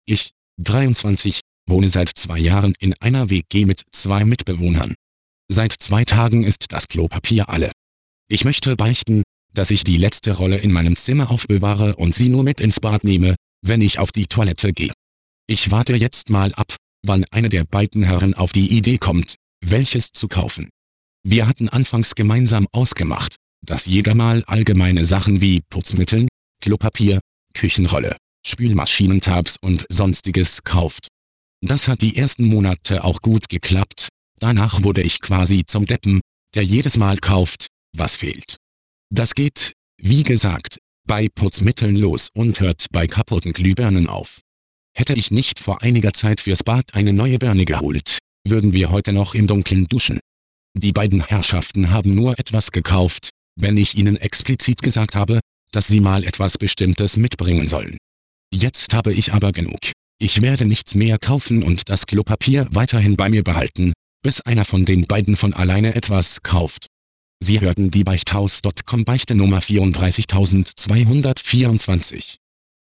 Ich, 23, wohne seit 2 Jahren in einer WG mit 2 Mitbewohnern. Seit 2 Tagen ist das Klopapier alle. Ich möchte beichten, dass ich die letzte Rolle in meinem Zimmer aufbewahre und sie nur mit ins Bad nehme, wenn ich auf die Toilette gehe. Ich warte jetzt mal ab, wann eine der beiden Herren auf die Idee kommt, welches zu kaufen. Wir hatten anfangs gemeinsam ausgemacht, dass jeder mal allgemeine Sachen wie Putzmittel, Klopapier, Küchenrolle, Spülmaschinentabs und Sonstiges kauft. Das hat die ersten Monate auch gut geklappt, danach wurde ich quasi zum Deppen, der jedes Mal kauft, was fehlt. Das geht, wie gesagt, bei Putzmitteln los und hört bei kaputten Glühbirnen auf. Hätte ich nicht vor einiger Zeit fürs Bad eine neue Birne geholt, würden wir heute noch im Dunkeln duschen. Die beiden Herrschaften haben nur etwas gekauft, wenn ich ihnen explizit gesagt habe, dass sie mal etwas Bestimmtes mitbringen sollen. Jetzt habe ich aber genug. Ich werde nichts mehr kaufen und das Klopapier weiterhin bei mir behalten, bis einer von den beiden von alleine etwas kauft. Sie hörten die Beichthaus.com Beichte Nummer 34224.